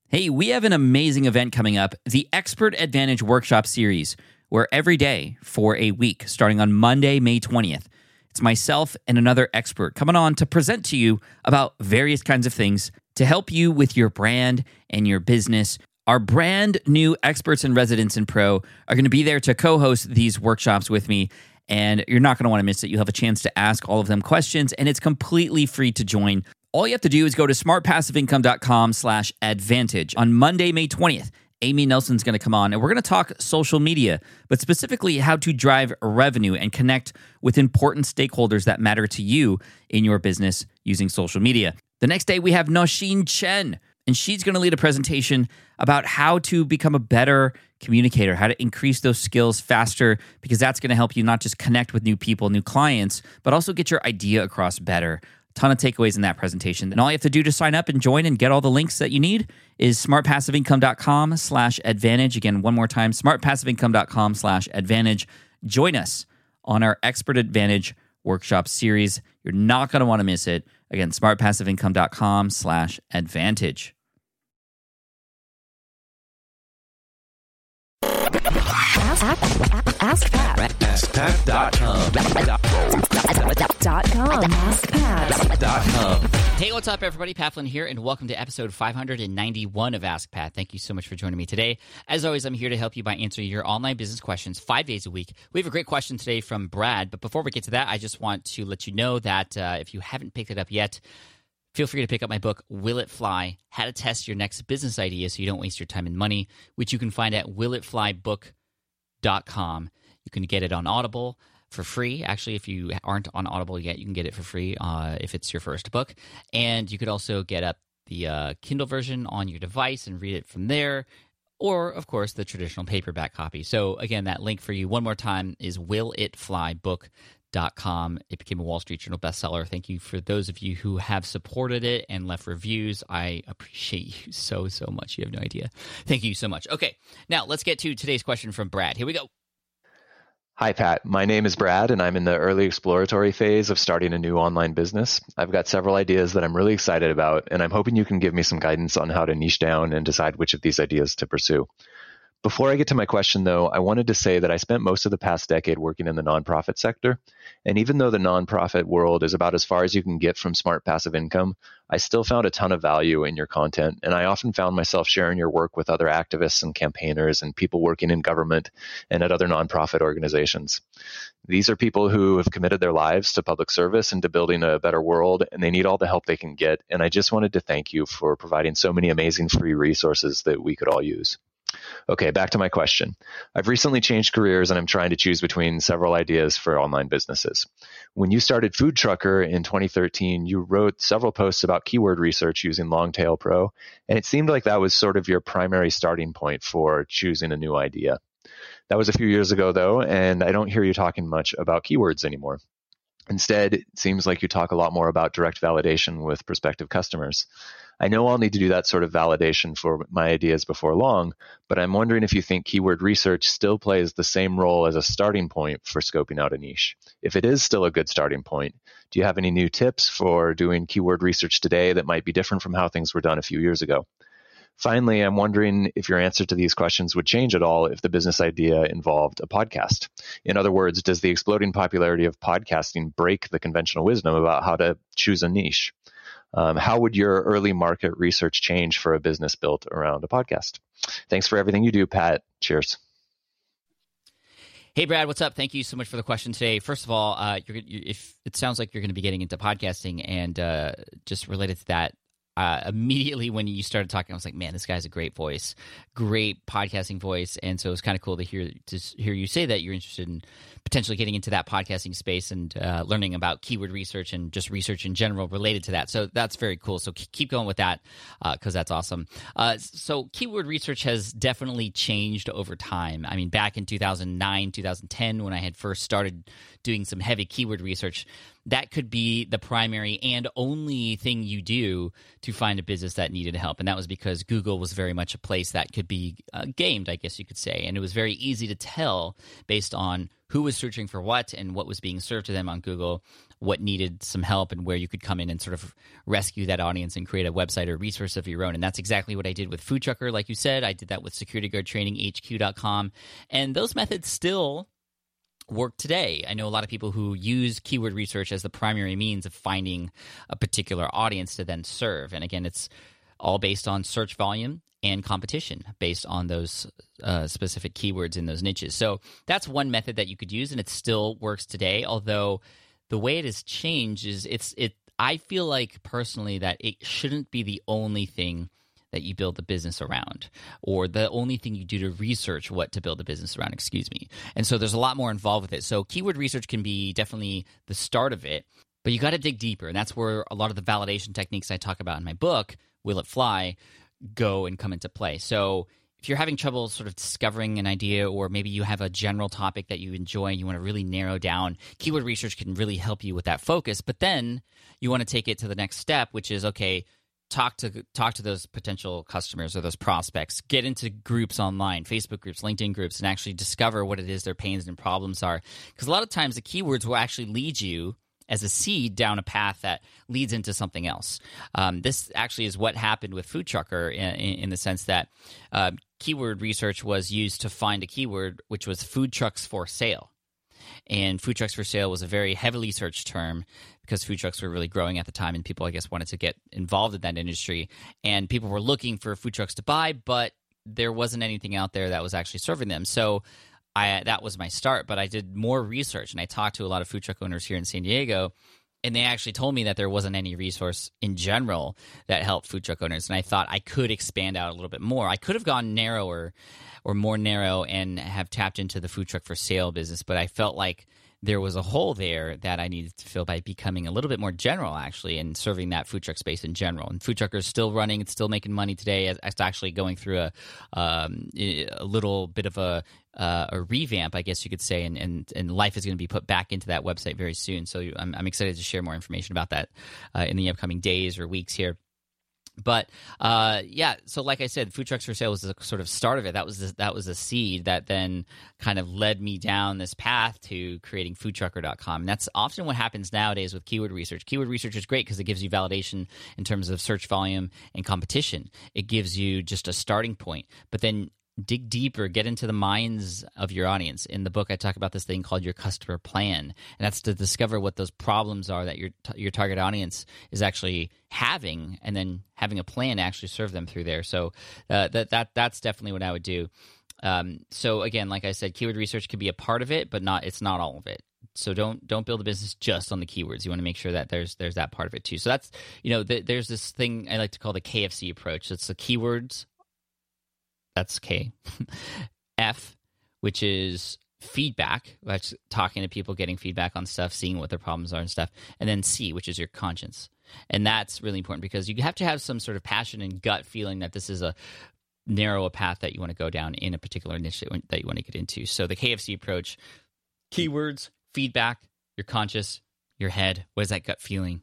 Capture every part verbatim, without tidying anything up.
Hey, we have an amazing event coming up, the Expert Advantage Workshop Series, where every day for a week, starting on Monday, May twentieth, it's myself and another expert coming on to present to you about various kinds of things to help you with your brand and your business. Our brand new experts and residents in Pro are going to be there to co-host these workshops with me, and you're not going to want to miss it. You'll have a chance to ask all of them questions, and it's completely free to join. All you have to do is go to smartpassiveincome.com slash advantage. On Monday, May twentieth, Amy Nelson's going to come on, and we're going to talk social media, but specifically how to drive revenue and connect with important stakeholders that matter to you in your business using social media. The next day, we have Nosheen Chen, and she's going to lead a presentation about how to become a better communicator, how to increase those skills faster, because that's going to help you not just connect with new people, new clients, but also get your idea across better. Ton of takeaways in that presentation. And all you have to do to sign up and join and get all the links that you need is smartpassiveincome.com slash advantage. Again, one more time, smartpassiveincome.com slash advantage. Join us on our Expert Advantage Workshop Series. You're not going to want to miss it. Again, smartpassiveincome.com slash advantage. Ask, ask, ask Pat. ask pat dot com. Dot com. ask pat dot com. Hey, what's up, everybody? Pat Flynn here, and welcome to episode five hundred ninety-one of Ask Pat. Thank you so much for joining me today. As always, I'm here to help you by answering your online business questions five days a week. We have a great question today from Brad, but before we get to that, I just want to let you know that uh, if you haven't picked it up yet, feel free to pick up my book, Will It Fly? How to Test Your Next Business Idea So You Don't Waste Your Time and Money, which you can find at will it fly book dot com. You can get it on Audible for free. Actually, if you aren't on Audible yet, you can get it for free uh, if it's your first book. And you could also get up the uh, Kindle version on your device and read it from there, or, of course, the traditional paperback copy. So, again, that link for you one more time is will it fly book dot com. It became a Wall Street Journal bestseller. Thank you for those of you who have supported it and left reviews. I appreciate you so, so much. You have no idea. Thank you so much. Okay, now let's get to today's question from Brad. Here we go. Hi, Pat. My name is Brad, and I'm in the early exploratory phase of starting a new online business. I've got several ideas that I'm really excited about, and I'm hoping you can give me some guidance on how to niche down and decide which of these ideas to pursue. Before I get to my question, though, I wanted to say that I spent most of the past decade working in the nonprofit sector. And even though the nonprofit world is about as far as you can get from smart passive income, I still found a ton of value in your content. And I often found myself sharing your work with other activists and campaigners and people working in government and at other nonprofit organizations. These are people who have committed their lives to public service and to building a better world, and they need all the help they can get. And I just wanted to thank you for providing so many amazing free resources that we could all use. Okay, back to my question. I've recently changed careers and I'm trying to choose between several ideas for online businesses. When you started Food Trucker in twenty thirteen, you wrote several posts about keyword research using Longtail Pro, and it seemed like that was sort of your primary starting point for choosing a new idea. That was a few years ago, though, and I don't hear you talking much about keywords anymore. Instead, it seems like you talk a lot more about direct validation with prospective customers. I know I'll need to do that sort of validation for my ideas before long, but I'm wondering if you think keyword research still plays the same role as a starting point for scoping out a niche. If it is still a good starting point, do you have any new tips for doing keyword research today that might be different from how things were done a few years ago? Finally, I'm wondering if your answer to these questions would change at all if the business idea involved a podcast. In other words, does the exploding popularity of podcasting break the conventional wisdom about how to choose a niche? Um, how would your early market research change for a business built around a podcast? Thanks for everything you do, Pat. Cheers. Hey, Brad, what's up? Thank you so much for the question today. First of all, uh, you're, you, if it sounds like you're going to be getting into podcasting, and uh, just related to that, Uh, immediately when you started talking, I was like, man, this guy's a great voice, great podcasting voice. And so it was kind of cool to hear to hear you say that you're interested in potentially getting into that podcasting space and uh, learning about keyword research and just research in general related to that. So that's very cool. So keep going with that because uh, that's awesome. Uh, so keyword research has definitely changed over time. I mean, back in two thousand nine, two thousand ten, when I had first started doing some heavy keyword research, that could be the primary and only thing you do to find a business that needed help. And that was because Google was very much a place that could be uh, gamed, I guess you could say. And it was very easy to tell based on who was searching for what and what was being served to them on Google, what needed some help, and where you could come in and sort of rescue that audience and create a website or resource of your own. And that's exactly what I did with Food Trucker. Like you said, I did that with security guard training H Q dot com. And those methods still work today. I know a lot of people who use keyword research as the primary means of finding a particular audience to then serve. And again, it's all based on search volume and competition based on those uh, specific keywords in those niches. So that's one method that you could use, and it still works today. Although the way it has changed is it's it. I feel like personally that it shouldn't be the only thing that you build the business around, or the only thing you do to research what to build a business around, excuse me. And so there's a lot more involved with it. So keyword research can be definitely the start of it, but you got to dig deeper. And that's where a lot of the validation techniques I talk about in my book, Will It Fly, go and come into play. So if you're having trouble sort of discovering an idea, or maybe you have a general topic that you enjoy and you want to really narrow down, keyword research can really help you with that focus. But then you want to take it to the next step, which is, okay, talk to talk to those potential customers or those prospects, get into groups online, Facebook groups, LinkedIn groups, and actually discover what it is their pains and problems are. Because a lot of times the keywords will actually lead you as a seed down a path that leads into something else. Um, this actually is what happened with Food Trucker in, in the sense that uh, keyword research was used to find a keyword, which was food trucks for sale. And food trucks for sale was a very heavily searched term because food trucks were really growing at the time, and people, I guess, wanted to get involved in that industry. And people were looking for food trucks to buy, but there wasn't anything out there that was actually serving them. So I, that was my start, but I did more research, and I talked to a lot of food truck owners here in San Diego, and they actually told me that there wasn't any resource in general that helped food truck owners. And I thought I could expand out a little bit more. I could have gone narrower or more narrow and have tapped into the food truck for sale business, but I felt like there was a hole there that I needed to fill by becoming a little bit more general, actually, and serving that food truck space in general. And Food Trucker is still running, it's still making money today. It's actually going through a um, a little bit of a uh, a revamp, I guess you could say, and and, and life is going to be put back into that website very soon. So I'm, I'm excited to share more information about that uh, in the upcoming days or weeks here. But uh, yeah, so like I said, Food Trucks for Sale was the sort of start of it. That was the, that was a seed that then kind of led me down this path to creating food trucker dot com. And that's often what happens nowadays with keyword research. Keyword research is great because it gives you validation in terms of search volume and competition. It gives you just a starting point. But then dig deeper, get into the minds of your audience. In the book, I talk about this thing called your customer plan, and that's to discover what those problems are that your your target audience is actually having, and then having a plan to actually serve them through there. So uh, that that that's definitely what I would do. Um, so again, like I said, keyword research could be a part of it, but not it's not all of it. So don't don't build a business just on the keywords. You want to make sure that there's there's that part of it too. So that's you know th- there's this thing I like to call the K F C approach. It's the keywords. That's K. F, which is feedback. That's talking to people, getting feedback on stuff, seeing what their problems are and stuff. And then C, which is your conscience. And that's really important because you have to have some sort of passion and gut feeling that this is a narrow a path that you want to go down in a particular niche that you want to get into. So the K F C approach, keywords, feedback, your conscious, your head. What is that gut feeling?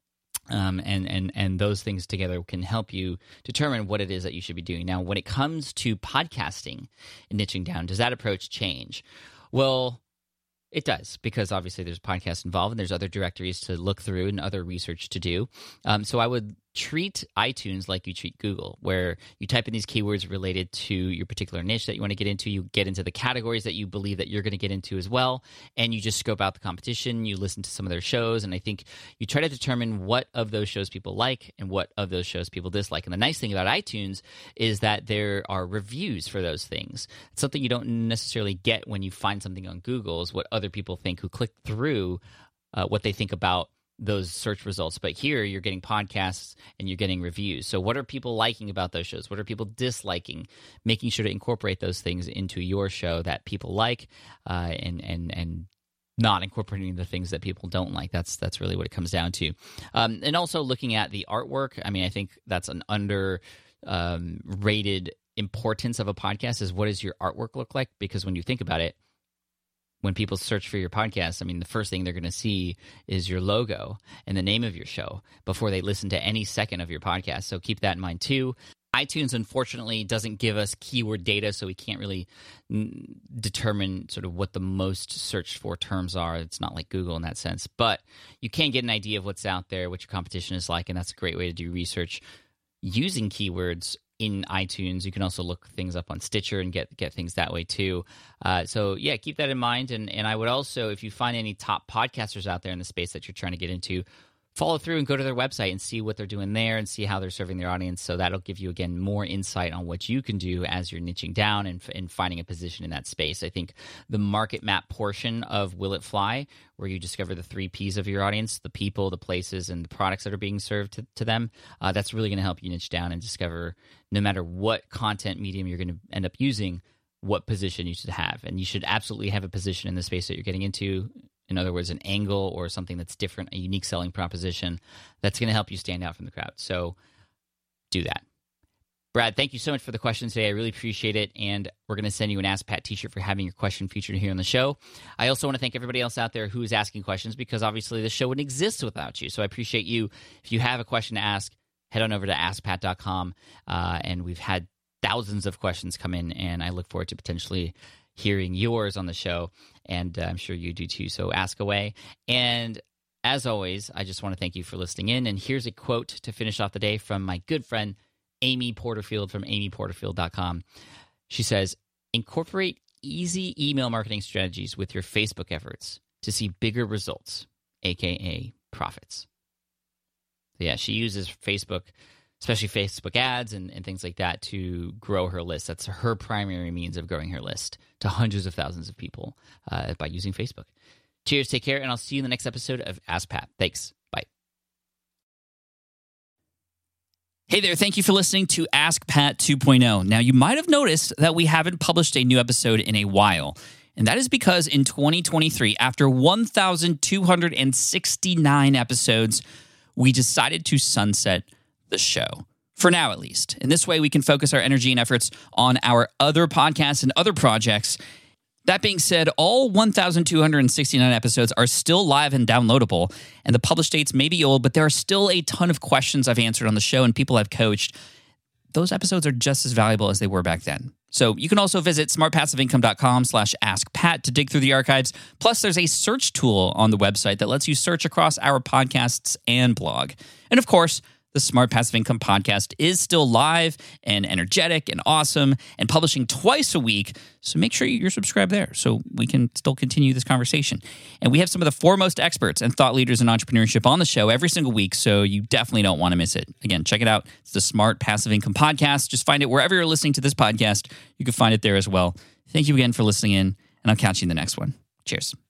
Um, and, and, and those things together can help you determine what it is that you should be doing. Now, when it comes to podcasting and niching down, does that approach change? Well, it does, because obviously there's podcasts involved and there's other directories to look through and other research to do. Um, so I would treat iTunes like you treat Google, where you type in these keywords related to your particular niche that you want to get into. You get into the categories that you believe that you're going to get into as well, and you just scope out the competition. You listen to some of their shows, and I think you try to determine what of those shows people like and what of those shows people dislike. And the nice thing about iTunes is that there are reviews for those things. It's something you don't necessarily get when you find something on Google, is what other people think who click through uh, what they think about those search results. But here you're getting podcasts and you're getting reviews. So what are people liking about those shows? What are people disliking? Making sure to incorporate those things into your show that people like, uh, and and and not incorporating the things that people don't like. That's that's really what it comes down to. Um, and also looking at the artwork. I mean, I think that's an under um, rated importance of a podcast, is what does your artwork look like? Because when you think about it, when people search for your podcast, I mean, the first thing they're going to see is your logo and the name of your show before they listen to any second of your podcast. So keep that in mind too. iTunes, unfortunately, doesn't give us keyword data, so we can't really n- determine sort of what the most searched for terms are. It's not like Google in that sense. But you can get an idea of what's out there, what your competition is like, and that's a great way to do research using keywords in iTunes. You can also look things up on Stitcher and get get things that way too. Uh, so yeah, keep that in mind. And and I would also, if you find any top podcasters out there in the space that you're trying to get into, follow through and go to their website and see what they're doing there and see how they're serving their audience. So that'll give you, again, more insight on what you can do as you're niching down and, and finding a position in that space. I think the market map portion of Will It Fly, where you discover the three Ps of your audience, the people, the places, and the products that are being served to, to them, uh, that's really going to help you niche down and discover, no matter what content medium you're going to end up using, what position you should have. And you should absolutely have a position in the space that you're getting into. In other words, an angle or something that's different, a unique selling proposition that's going to help you stand out from the crowd. So do that. Brad, thank you so much for the questions today. I really appreciate it. And we're going to send you an Ask Pat t-shirt for having your question featured here on the show. I also want to thank everybody else out there who is asking questions, because obviously the show wouldn't exist without you. So I appreciate you. If you have a question to ask, head on over to ask pat dot com. Uh, and we've had thousands of questions come in, and I look forward to potentially hearing yours on the show, and uh, I'm sure you do too, so ask away. And as always, I just want to thank you for listening in, and here's a quote to finish off the day from my good friend Amy Porterfield from amy porterfield dot com. She says, incorporate easy email marketing strategies with your Facebook efforts to see bigger results, aka profits. So yeah, she uses Facebook, especially Facebook ads and, and things like that, to grow her list. That's her primary means of growing her list to hundreds of thousands of people uh, by using Facebook. Cheers, take care, and I'll see you in the next episode of Ask Pat. Thanks. Bye. Hey there, thank you for listening to Ask Pat two point oh. Now, you might have noticed that we haven't published a new episode in a while, and that is because in twenty twenty-three, after one thousand two hundred sixty-nine episodes, we decided to sunset the show, for now at least. In this way, we can focus our energy and efforts on our other podcasts and other projects. That being said, all one thousand two hundred sixty-nine episodes are still live and downloadable, and the published dates may be old, but there are still a ton of questions I've answered on the show and people I've coached. Those episodes are just as valuable as they were back then. So you can also visit smart passive income dot com slash ask pat to dig through the archives. Plus, there's a search tool on the website that lets you search across our podcasts and blog. And of course, the Smart Passive Income podcast is still live and energetic and awesome and publishing twice a week. So make sure you're subscribed there so we can still continue this conversation. And we have some of the foremost experts and thought leaders in entrepreneurship on the show every single week, so you definitely don't want to miss it. Again, check it out. It's the Smart Passive Income podcast. Just find it wherever you're listening to this podcast. You can find it there as well. Thank you again for listening in, and I'll catch you in the next one. Cheers.